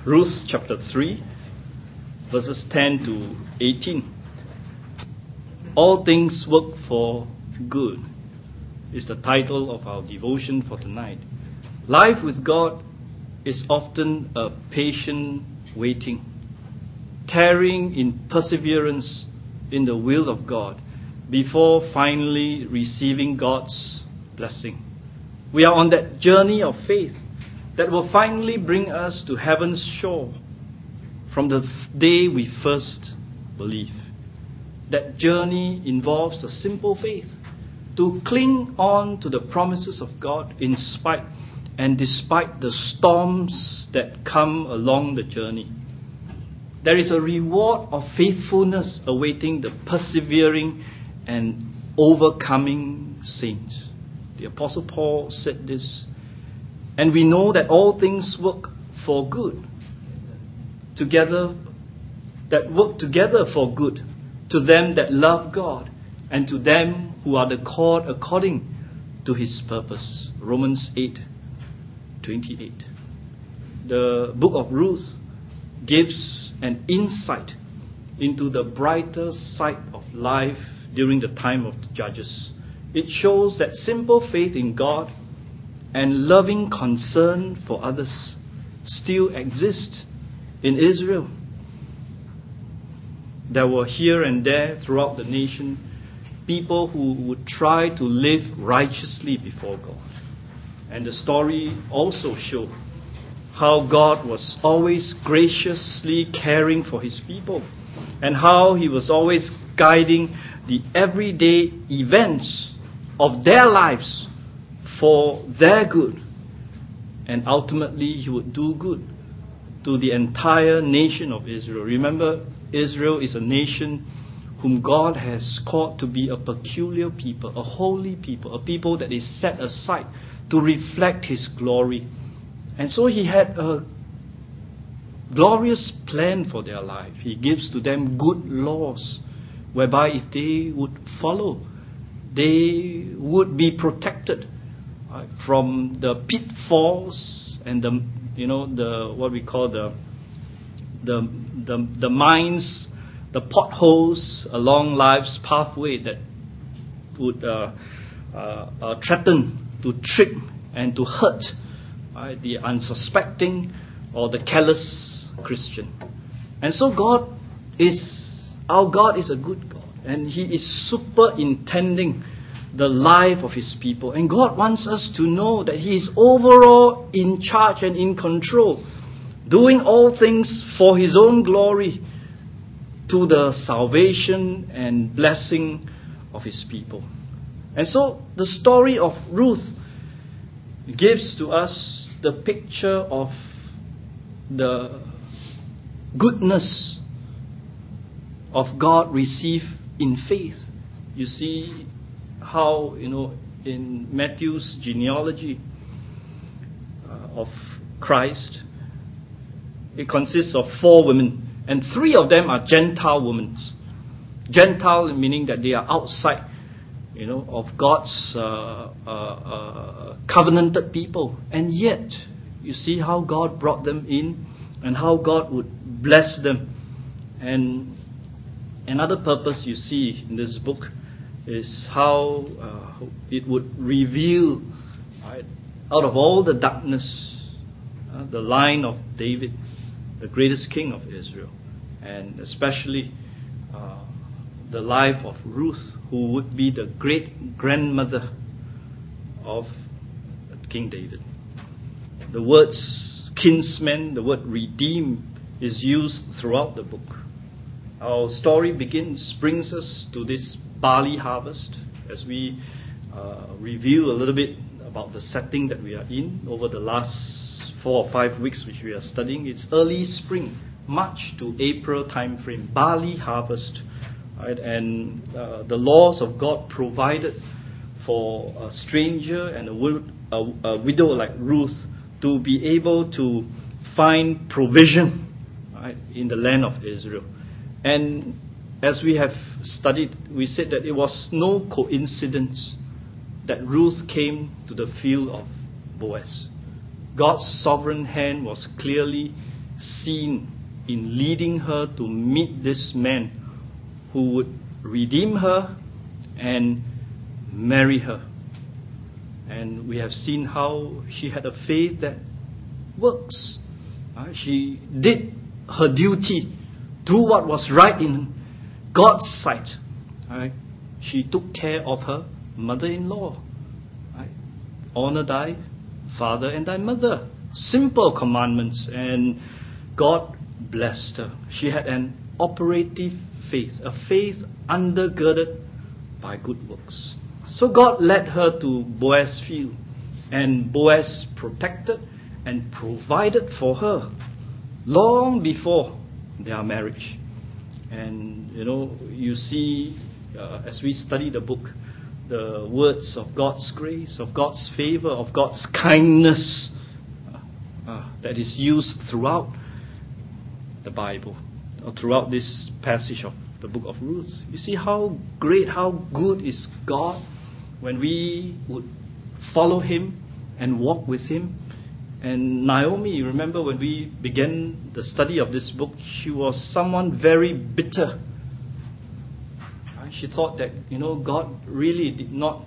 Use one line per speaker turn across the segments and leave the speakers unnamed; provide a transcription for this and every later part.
Ruth chapter 3, verses 10 to 18. All things work for good is the title of our devotion for tonight. Life with God is often a patient waiting, tarrying in perseverance in the will of God before finally receiving God's blessing. We are on that journey of faith that will finally bring us to heaven's shore from the day we first believe. That journey involves a simple faith to cling on to the promises of God in spite and despite the storms that come along the journey. There is a reward of faithfulness awaiting the persevering and overcoming saints. The Apostle Paul said this, and we know that all things work for good, that work together for good to them that love God and to them who are the called according to His purpose. Romans 8:28. The book of Ruth gives an insight into the brighter side of life during the time of the judges. It shows that simple faith in God and loving concern for others still exist in Israel. There were here and there throughout the nation people who would try to live righteously before God. And the story also showed how God was always graciously caring for His people and how He was always guiding the everyday events of their lives for their good. And ultimately He would do good to the entire nation of Israel. Remember, Israel is a nation whom God has called to be a peculiar people, a holy people, a people that is set aside to reflect His glory. And so He had a glorious plan for their life. He gives to them good laws, whereby if they would follow, they would be protected from the pitfalls and the what we call the mines, the potholes along life's pathway that would threaten to trick and to hurt the unsuspecting or the careless Christian. And so our God is a good God, and He is superintending the life of His people. And God wants us to know that He is overall in charge and in control, doing all things for His own glory to the salvation and blessing of His people. And so the story of Ruth gives to us the picture of the goodness of God received in faith. You see how, in Matthew's genealogy of Christ, it consists of 4 women, and 3 of them are Gentile women. Gentile meaning that they are outside, of God's covenanted people. And yet, you see how God brought them in and how God would bless them. And another purpose you see in this book is how it would reveal, out of all the darkness, the line of David, the greatest king of Israel, and especially the life of Ruth, who would be the great-grandmother of King David. The words kinsman, the word redeem, is used throughout the book. Our story brings us to this barley harvest as we review a little bit about the setting that we are in over the last 4 or 5 weeks which we are studying. It's early spring, March to April time frame, barley harvest. Right? And the laws of God provided for a stranger and a widow like Ruth to be able to find provision, right, in the land of Israel. And as we have studied, we said that it was no coincidence that Ruth came to the field of Boaz. God's sovereign hand was clearly scene in leading her to meet this man who would redeem her and marry her. And we have seen how she had a faith that works. She did her duty, do what was right in God's sight. She took care of her mother-in-law. Honor thy father and thy mother. Simple commandments, and God blessed her. She had an operative faith, a faith undergirded by good works. So God led her to Boaz's field, and Boaz protected and provided for her long before their marriage. And you see, as we study the book, the words of God's grace, of God's favor, of God's kindness that is used throughout the Bible, or throughout this passage of the book of Ruth. You see how great, how good is God when we would follow Him and walk with Him. And Naomi, remember when we began the study of this book, she was someone very bitter. She thought that God really did not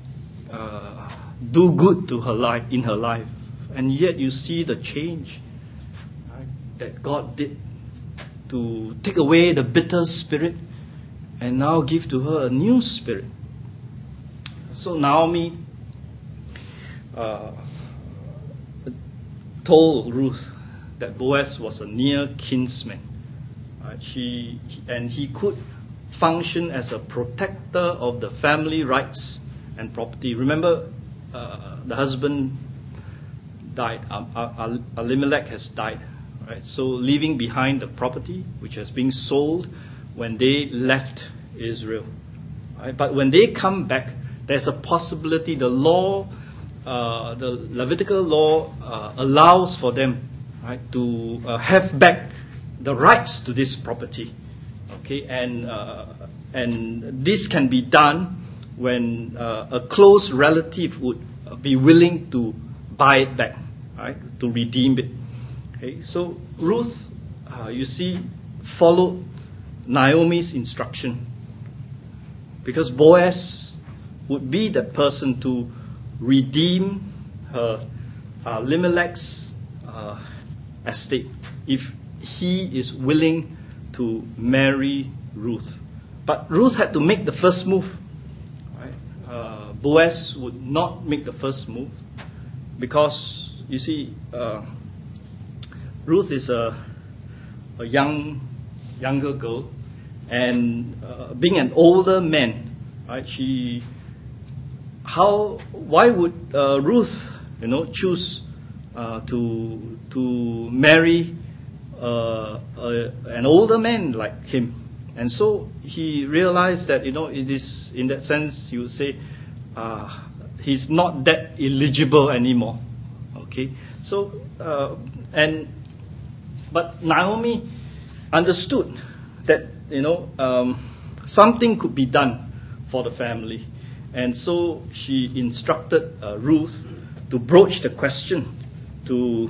do good to her life, in her life, and yet you see the change that God did to take away the bitter spirit and now give to her a new spirit. So Naomi told Ruth that Boaz was a near kinsman. He could function as a protector of the family rights and property. Remember, the husband died. Elimelech has died. Right? So leaving behind the property which has been sold when they left Israel. Right? But when they come back, there's a possibility. The law, the Levitical law, allows for them, right, to have back the rights to this property. Okay, and this can be done when a close relative would be willing to buy it back, right, to redeem it. Okay, so Ruth, you see, followed Naomi's instruction, because Boaz would be that person to redeem her Elimelech's estate if he is willing to marry Ruth. But Ruth had to make the first move. Right? Boaz would not make the first move because, you see, Ruth is a younger girl, and being an older man, right? Why would Ruth, choose to marry an older man like him? And so he realized that it is, in that sense, you would say, he's not that eligible anymore. Okay, so but Naomi understood that something could be done for the family, and so she instructed Ruth to broach the question to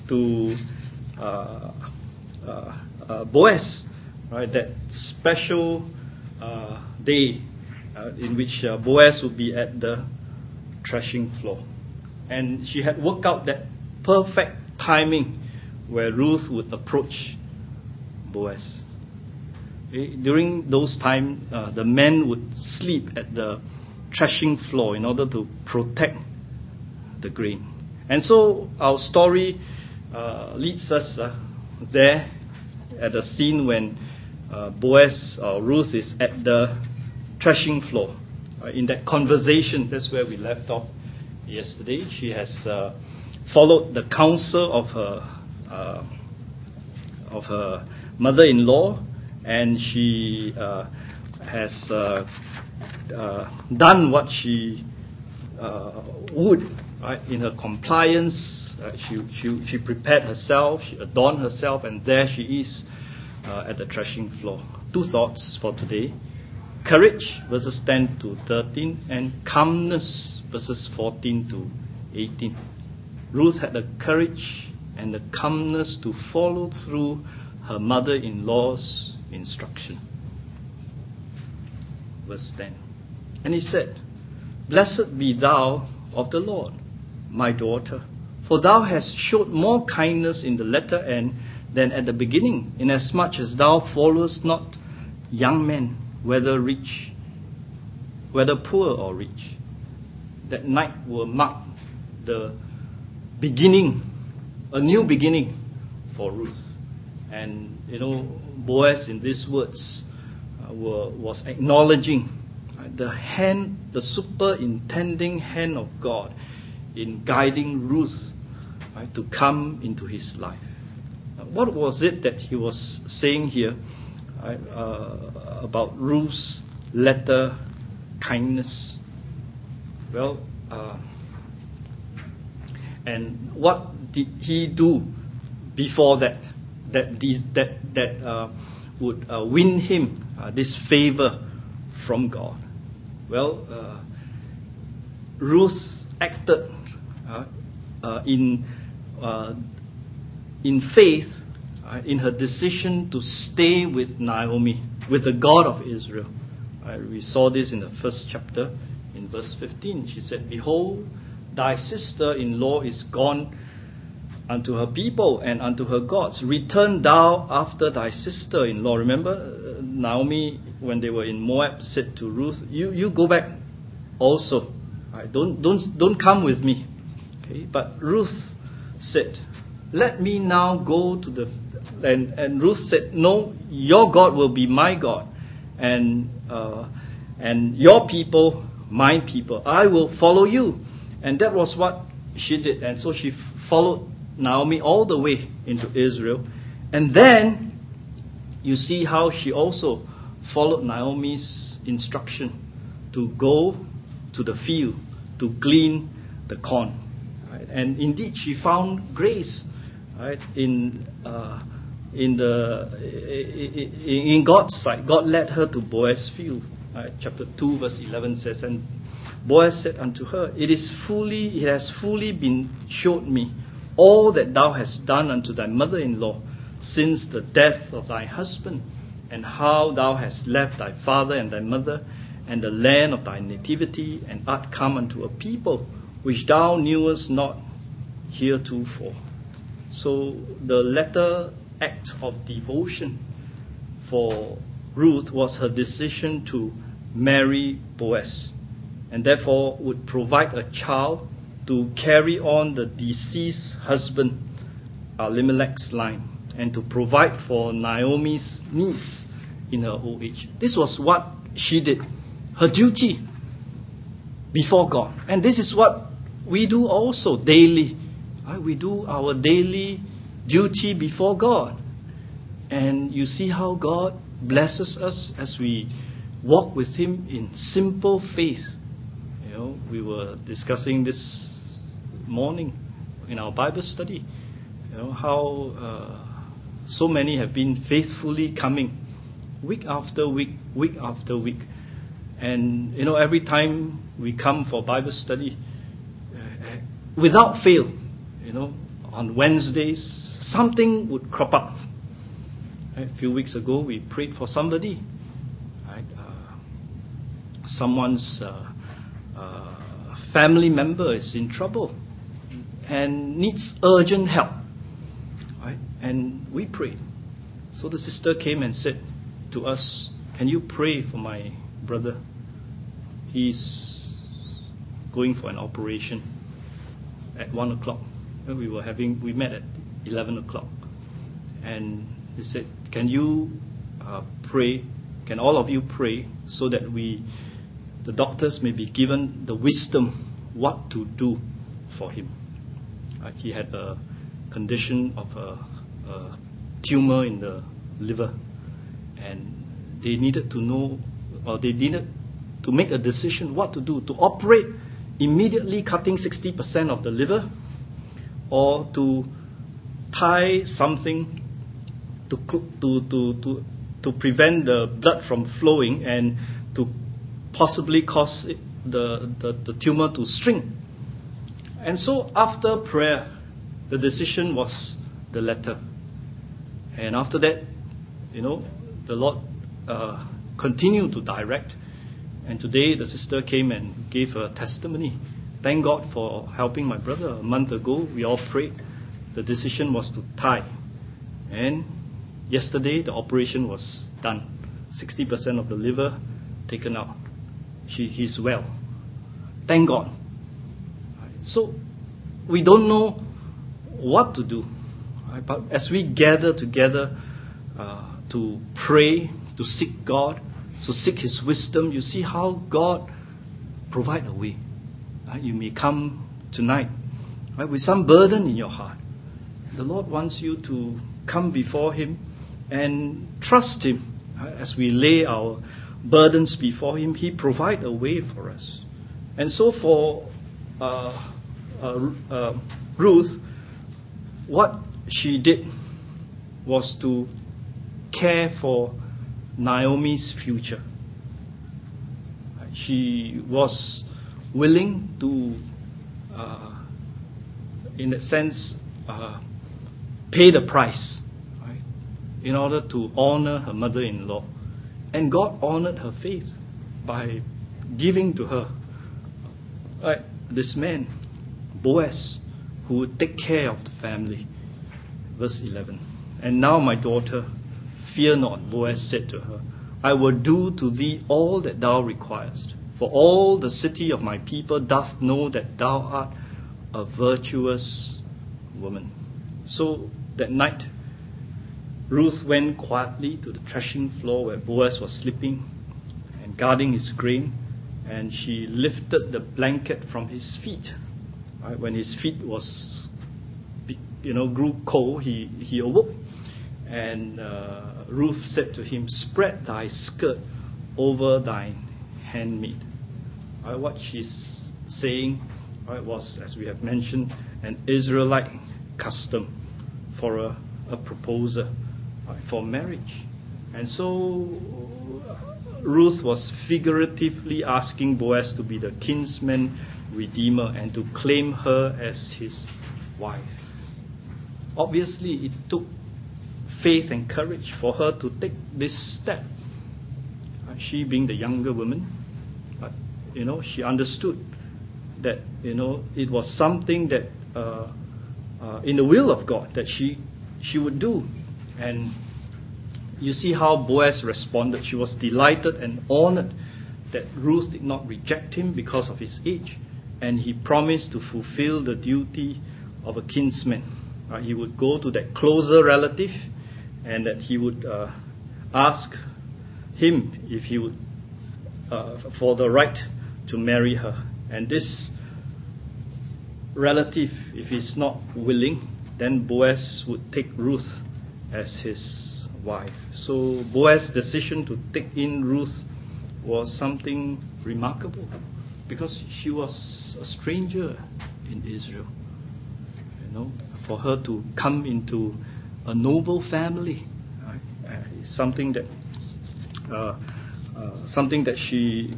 Boaz, right? That special day in which Boaz would be at the threshing floor, and she had worked out that perfect timing where Ruth would approach Boaz. During those times, the men would sleep at the threshing floor in order to protect the grain. And so our story leads us there at the scene when Boaz or Ruth is at the threshing floor. In that conversation, that's where we left off yesterday. She has followed the counsel of her mother-in-law, and she has done what she would, right, in her compliance. She prepared herself, she adorned herself, and there she is at the threshing floor. Two thoughts for today: courage, verses 10 to 13, and calmness, verses 14 to 18. Ruth had the courage and the calmness to follow through her mother-in-law's instruction. Verse 10. And he said, Blessed be thou of the Lord, my daughter, for thou hast showed more kindness in the latter end than at the beginning, inasmuch as thou followest not young men, whether poor or rich. That night will mark the beginning, a new beginning for Ruth. And Boaz in these words was acknowledging the superintending hand of God in guiding Ruth to come into his life. What was it that he was saying here about Ruth's latter kindness? Well, and what did he do before that would win him this favor from God? Well, Ruth acted in faith in her decision to stay with Naomi, with the God of Israel. We saw this in the first chapter in verse 15. She said, Behold, thy sister-in-law is gone unto her people and unto her gods. Return thou after thy sister-in-law. Remember, Naomi, when they were in Moab, said to Ruth, you go back also. Don't come with me. Okay? But Ruth said, let me now go to the... And Ruth said, no, your God will be my God. And your people, my people. I will follow you. And that was what she did. And so she followed Naomi all the way into Israel. And then you see how she also followed Naomi's instruction to go to the field to glean the corn. Right? And indeed she found grace, right, in God's sight. God led her to Boaz's field. Right? Chapter 2 verse 11 says, And Boaz said unto her, It has fully been showed me all that thou hast done unto thy mother-in-law since the death of thy husband, and how thou hast left thy father and thy mother and the land of thy nativity, and art come unto a people which thou knewest not heretofore. So the latter act of devotion for Ruth was her decision to marry Boaz, and therefore would provide a child to carry on the deceased husband Elimelech's line, and to provide for Naomi's needs in her old age. This was what she did, her duty before God. And this is what we do also daily. We do our daily duty before God. And you see how God blesses us as we walk with Him in simple faith. We were discussing this morning in our Bible study, how so many have been faithfully coming week after week, week after week. And every time we come for Bible study, without fail, on Wednesdays, something would crop up. A few weeks ago, we prayed for somebody. Someone's family member is in trouble and needs urgent help. And we prayed. So the sister came and said to us, Can you pray for my brother? He's going for an operation at 1 o'clock. We met at 11 o'clock. And he said, Can you pray? Can all of you pray so that the doctors may be given the wisdom what to do for him? He had a condition of a tumor in the liver, and they needed to know, or they needed to make a decision what to do, to operate immediately, cutting 60% of the liver, or to tie something to prevent the blood from flowing and to possibly cause the tumor to shrink. And so after prayer, the decision was the letter. And after that, the Lord continued to direct. And today the sister came and gave her testimony. Thank God for helping my brother. A month ago, we all prayed. The decision was to tie. And yesterday, the operation was done. 60% of the liver taken out. He's well. Thank God. So, we don't know what to do. But as we gather together to pray, to seek God, to seek His wisdom, you see how God provides a way. You may come tonight with some burden in your heart. The Lord wants you to come before Him and trust Him. As we lay our burdens before Him, He provides a way for us. And so for Ruth, what she did was to care for Naomi's future. She was willing to, in that sense, pay the price, right, in order to honor her mother-in-law. And God honored her faith by giving to her this man, Boaz, who would take care of the family. Verse 11. And now, my daughter, fear not, Boaz said to her, I will do to thee all that thou requirest. For all the city of my people doth know that thou art a virtuous woman. So that night, Ruth went quietly to the threshing floor where Boaz was sleeping and guarding his grain, and she lifted the blanket from his feet. Right? When his feet grew cold, he awoke, and Ruth said to him, spread thy skirt over thine handmaid. Right? What she's saying was, as we have mentioned, an Israelite custom for a proposer, for marriage. And so Ruth was figuratively asking Boaz to be the kinsman redeemer and to claim her as his wife. Obviously, it took faith and courage for her to take this step. She being the younger woman, but she understood that it was something that in the will of God that she would do. And you see how Boaz responded. She was delighted and honored that Ruth did not reject him because of his age, and he promised to fulfill the duty of a kinsman. He would go to that closer relative, and that he would ask him if he would for the right to marry her. And this relative, if he's not willing, then Boaz would take Ruth as his wife. So Boaz's decision to take in Ruth was something remarkable, because she was a stranger in Israel. For her to come into a noble family, is something that she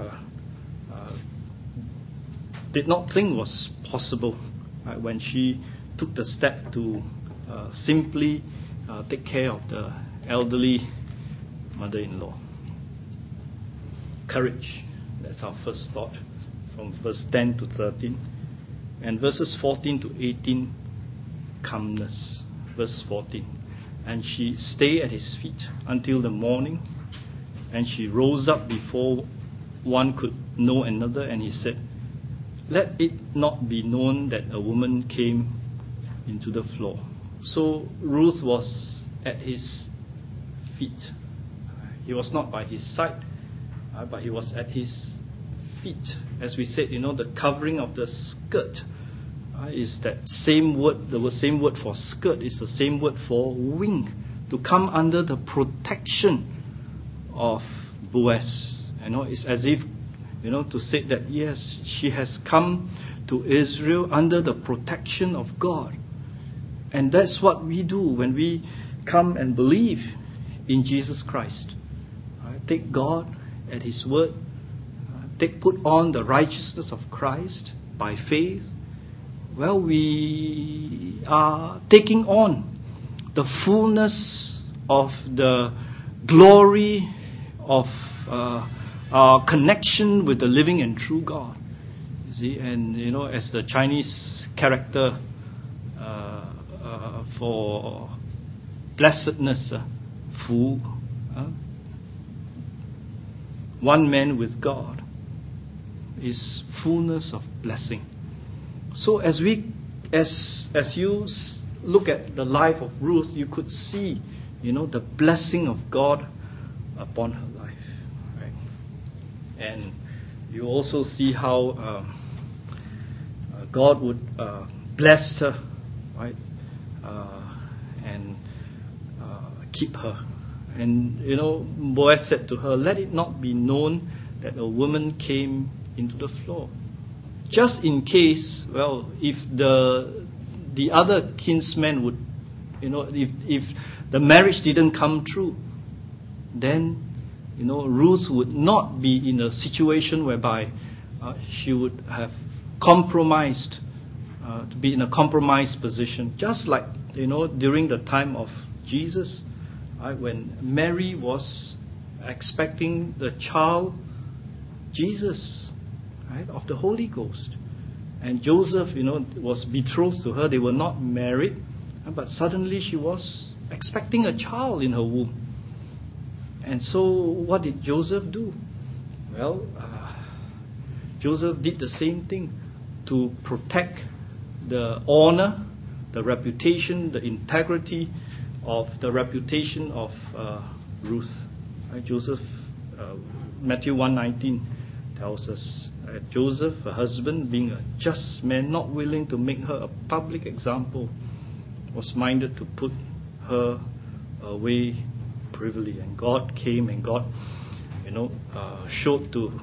did not think was possible when she took the step to simply take care of the elderly mother-in-law. Courage, that's our first thought, from verse 10 to 13. And verses 14 to 18, calmness. Verse 14. And she stayed at his feet until the morning, and she rose up before one could know another, and he said, let it not be known that a woman came into the floor. So Ruth was at his feet. He was not by his side, but he was at his feet. As we said, the covering of the skirt is that same word. The same word for skirt is the same word for wing, to come under the protection of Boaz. It's as if to say that yes, she has come to Israel under the protection of God. And that's what we do when we come and believe in Jesus Christ. Take God at His word. Put on the righteousness of Christ by faith. well, we are taking on the fullness of the glory of our connection with the living and true God. You see, and as the Chinese character for blessedness, Fu, one man with God, is fullness of blessing. So as you look at the life of Ruth, you could see, the blessing of God upon her life, right? And you also see how God would bless her, right? And keep her. And Boaz said to her, "Let it not be known that a woman came into the floor." Just in case, well, if the other kinsmen would, if the marriage didn't come true, then, Ruth would not be in a situation whereby she would have compromised, to be in a compromised position. Just like, during the time of Jesus, right, when Mary was expecting the child, Jesus, right, of the Holy Ghost. And Joseph, was betrothed to her. They were not married, but suddenly she was expecting a child in her womb. And so what did Joseph do? Well, Joseph did the same thing to protect the honor, the reputation, the integrity of the reputation of Ruth. Right? Joseph, Matthew 1:19 tells us that Joseph, her husband, being a just man, not willing to make her a public example, was minded to put her away privily. And God came and God, showed to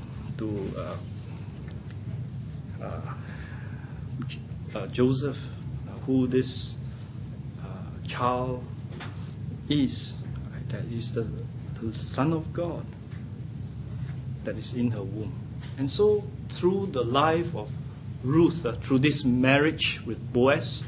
Joseph who this child is. Right? That is the Son of God that is in her womb. And so through the life of Ruth, through this marriage with Boaz,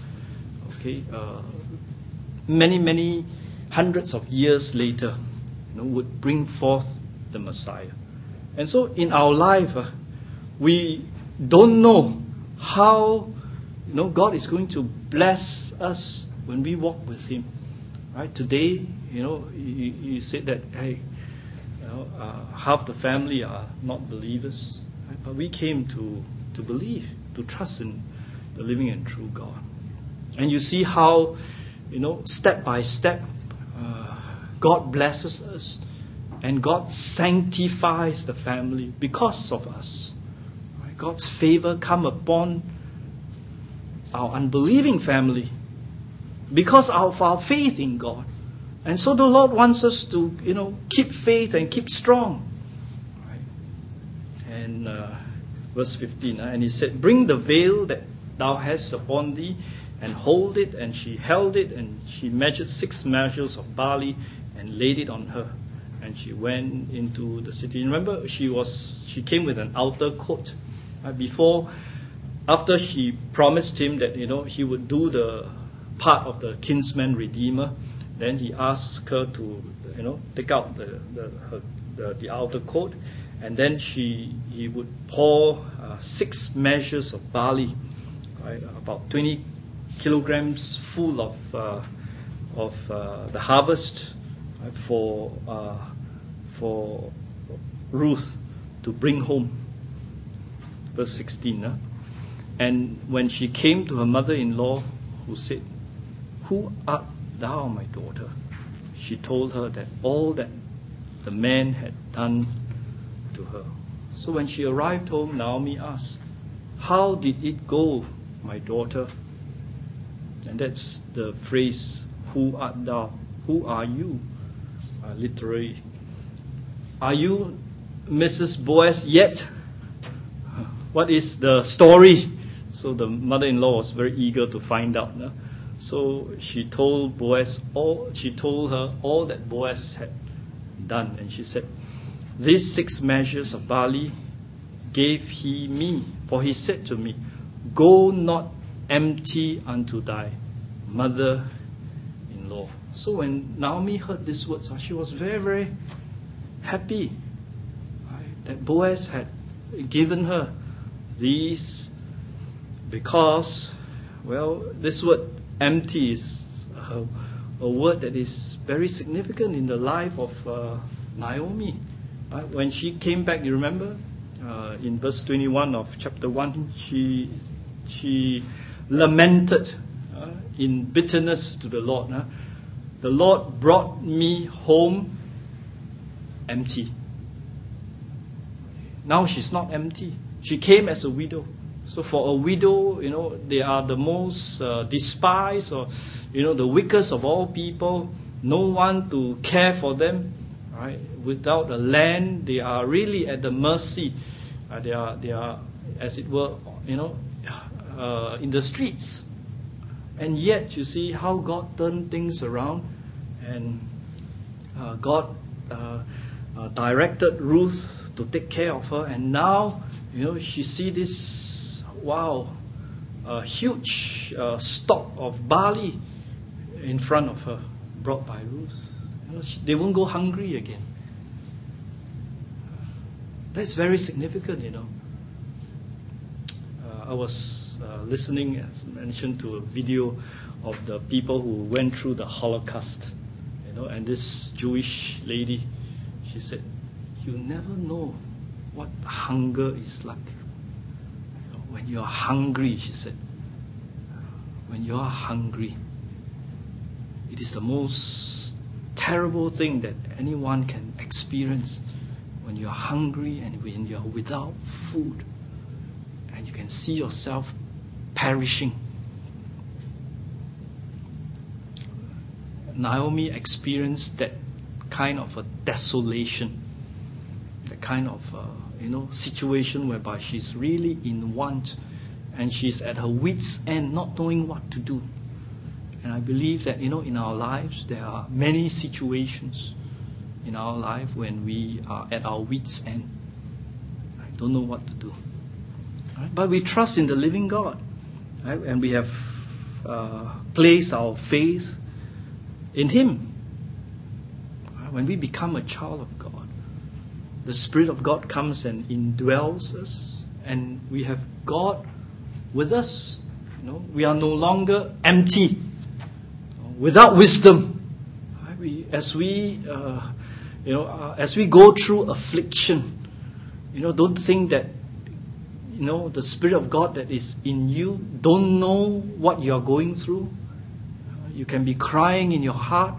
many hundreds of years later, would bring forth the Messiah. And so in our life, we don't know how God is going to bless us when we walk with Him. Right? Today, you said that, hey, half the family are not believers, right? But we came to believe, to trust in the living and true God. And you see how, step by step, God blesses us, and God sanctifies the family because of us. Right? God's favor come upon our unbelieving family because of our faith in God. And so the Lord wants us to, keep faith and keep strong. Right? And verse 15, and He said, "Bring the veil that thou hast upon thee, and hold it." And she held it, and she measured 6 measures of barley, and laid it on her. And she went into the city. Remember, she came with an outer coat. Right? After she promised him that, he would do the part of the kinsman redeemer, then he asked her to, take out the outer coat, and then he would pour 6 measures of barley, right, about 20 kilograms full of the harvest, right, for Ruth to bring home. Verse 16. And when she came to her mother-in-law, who said, "Who art thou, my daughter?" she told her that all that the man had done to her. So when she arrived home, Naomi asked, "How did it go, my daughter?" And that's the phrase, "Who art thou?" Who are you? Literally. Are you Mrs. Boaz yet? What is the story? So the mother-in-law was very eager to find out. So she told her all that Boaz had done. And she said, "These 6 measures of barley gave he me, for he said to me, 'Go not empty unto thy mother-in-law. So when Naomi heard these words, she was very, very happy, right, that Boaz had given her these, because, well, this word empty is a word that is very significant in the life of Naomi. Right? When she came back, you remember, in verse 21 of chapter 1, she lamented in bitterness to the Lord. The Lord brought me home empty. Now she's not empty. She came as a widow. So for a widow, they are the most despised, or the weakest of all people. No one to care for them. Right? Without a land, they are really at the mercy. They are, as it were, in the streets. And yet, you see how God turned things around, and God directed Ruth to take care of her. And now, she see this, huge stock of barley in front of her, brought by Ruth. They won't go hungry again. That's very significant, I was listening, as mentioned, to a video of the people who went through the Holocaust, and this Jewish lady, she said, "You never know what hunger is like. When you are hungry," she said, "when you are hungry, it is the most terrible thing that anyone can experience. When you are hungry and when you are without food, and you can see yourself perishing." Naomi experienced that kind of a desolation, that kind of situation whereby she's really in want, and she's at her wit's end, not knowing what to do. And I believe that in our lives there are many situations in our life when we are at our wit's end. I don't know what to do. Right? But we trust in the living God, right? And we have placed our faith in Him. Right? When we become a child of God, the Spirit of God comes and indwells us, and we have God with us. We are no longer empty, without wisdom. Right? As we go through affliction, don't think that the Spirit of God that is in you don't know what you are going through. You can be crying in your heart,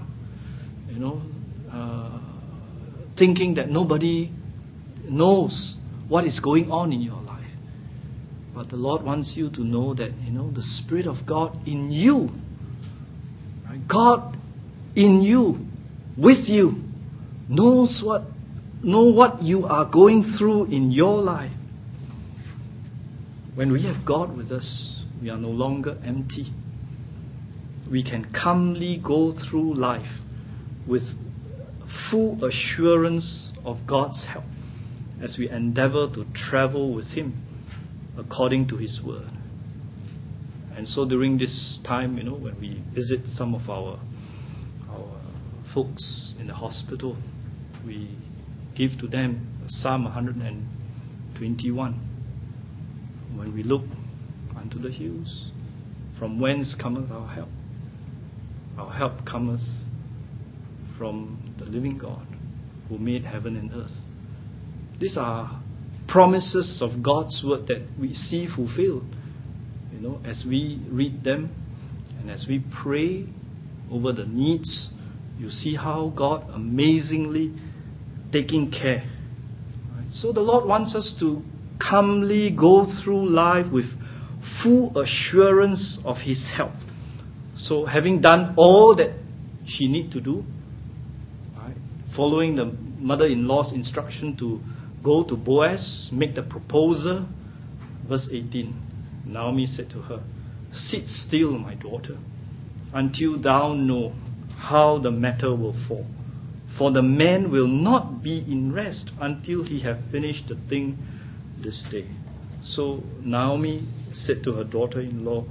thinking that nobody knows what is going on in your life. But the Lord wants you to know that the Spirit of God in you, right? God in you, with you, know what you are going through in your life. When we have God with us, we are no longer empty. We can calmly go through life with full assurance of God's help as we endeavor to travel with Him according to His word. And so during this time, when we visit some of our folks in the hospital, we give to them Psalm 121. When we look unto the hills, from whence cometh our help? Our help cometh from the living God who made heaven and earth. These are promises of God's word that we see fulfilled, as we read them and as we pray over the needs. You see how God amazingly taking care. Right? So the Lord wants us to calmly go through life with full assurance of His help. So having done all that she need to do, right, following the mother-in-law's instruction to go to Boaz, make the proposal, verse 18, Naomi said to her, "Sit still, my daughter, until thou know how the matter will fall. For the man will not be in rest until he have finished the thing this day." So Naomi said to her daughter-in-law,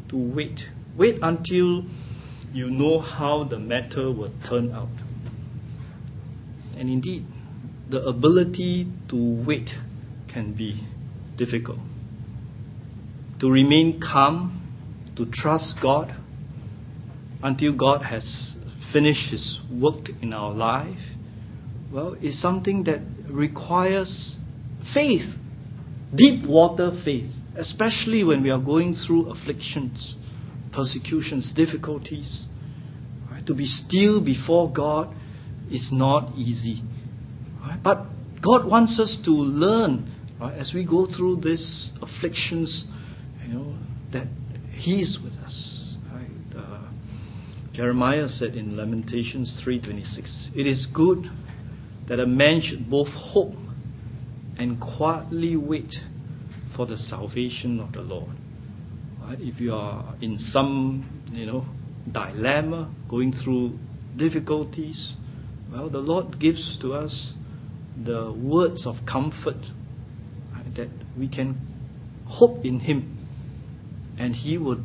to wait. Wait until you know how the matter will turn out. And indeed, the ability to wait can be difficult. To remain calm, to trust God until God has finished His work in our life, well, is something that requires faith, deep water faith, especially when we are going through afflictions, persecutions, difficulties. Right? To be still before God is not easy. Right? But God wants us to learn, right, as we go through these afflictions, that He is with us. Right? Jeremiah said in Lamentations 3:26, "It is good that a man should both hope and quietly wait for the salvation of the Lord." Right? If you are in some, dilemma, going through difficulties, well, the Lord gives to us the words of comfort, right, that we can hope in Him, and He will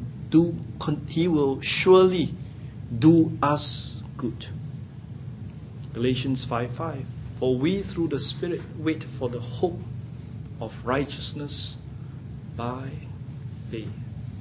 surely do us good. Galatians 5:5, "For we through the Spirit wait for the hope of righteousness by faith."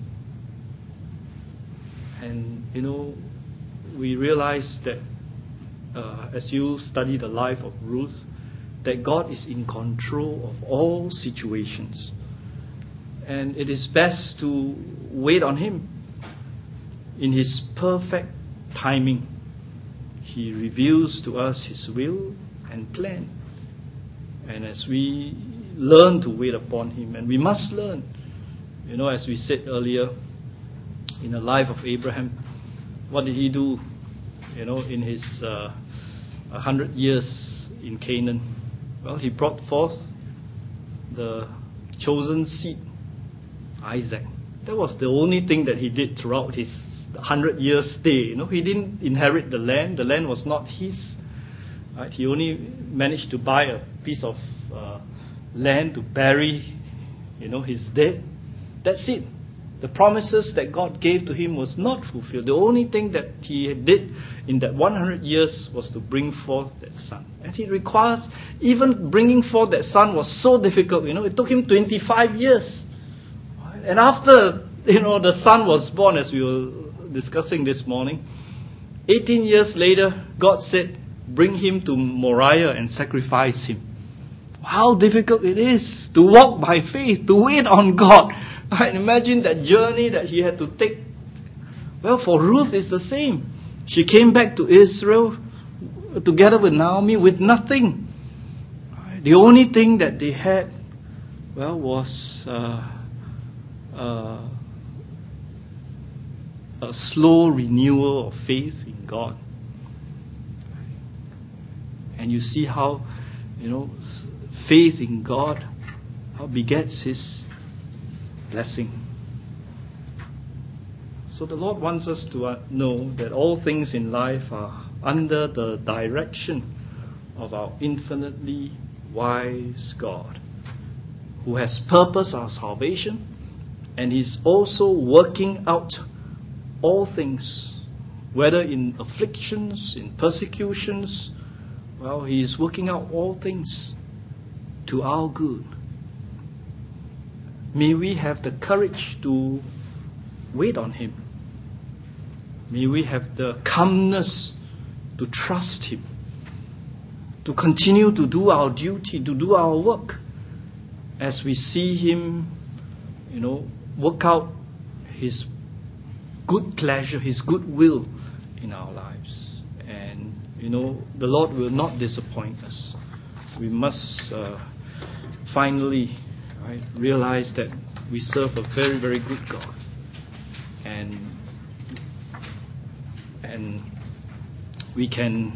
And we realize that as you study the life of Ruth, that God is in control of all situations. And it is best to wait on Him. In His perfect timing, He reveals to us His will and plan. And as we learn to wait upon Him, and we must learn, as we said earlier, in the life of Abraham, what did he do, in his 100 years in Canaan? Well, he brought forth the chosen seed, Isaac. That was the only thing that he did throughout his 100-year stay. He didn't inherit the land. The land was not his. Right? He only managed to buy a piece of land to bury, his dead. That's it. The promises that God gave to him was not fulfilled. The only thing that he did in that 100 years was to bring forth that son. And it requires, even bringing forth that son was so difficult. It took him 25 years. And after, the son was born, as we were discussing this morning, 18 years later, God said, bring him to Moriah and sacrifice him. How difficult it is to walk by faith, to wait on God. I imagine that journey that he had to take. Well, for Ruth, it's the same. She came back to Israel together with Naomi with nothing. The only thing that they had, was a slow renewal of faith in God. And you see how, faith in God, how begets His blessing. So the Lord wants us to know that all things in life are under the direction of our infinitely wise God, who has purposed our salvation, and He's also working out all things, whether in afflictions, in persecutions. Well, He is working out all things to our good. May we have the courage to wait on Him. May we have the calmness to trust Him, to continue to do our duty, to do our work, as we see Him, work out His good pleasure, His good will in our lives. And, the Lord will not disappoint us. We must finally realize that we serve a very, very good God. And we can,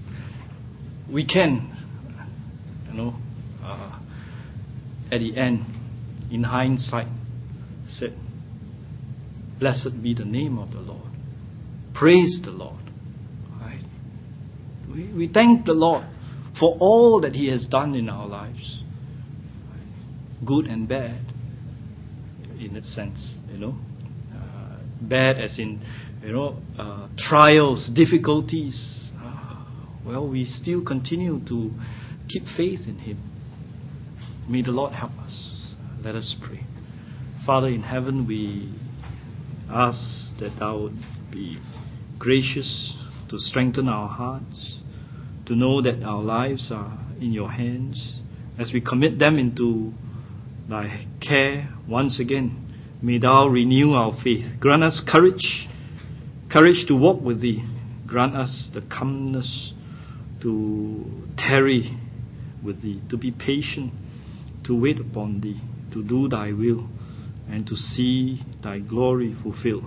at the end, in hindsight, said, blessed be the name of the Lord. Praise the Lord. Right? We thank the Lord for all that He has done in our lives. Good and bad, in a sense, bad as in, trials, difficulties, we still continue to keep faith in Him. May the Lord help us. Let us pray. Father in heaven, we ask that Thou would be gracious to strengthen our hearts, to know that our lives are in Your hands. As we commit them into Thy care once again, may Thou renew our faith. Grant us courage to walk with Thee. Grant us the calmness to tarry with Thee, to be patient, to wait upon Thee, to do Thy will, and to see Thy glory fulfilled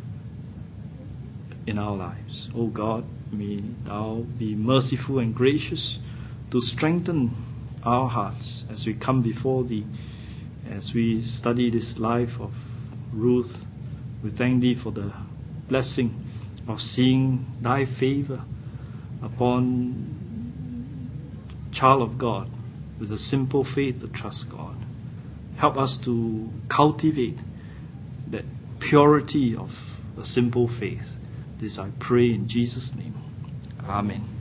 in our lives. O God, may Thou be merciful and gracious to strengthen our hearts as we come before Thee, as we study this life of Ruth. We thank Thee for the blessing of seeing Thy favor upon child of God with a simple faith to trust God. Help us to cultivate that purity of a simple faith. This I pray in Jesus' name. Amen.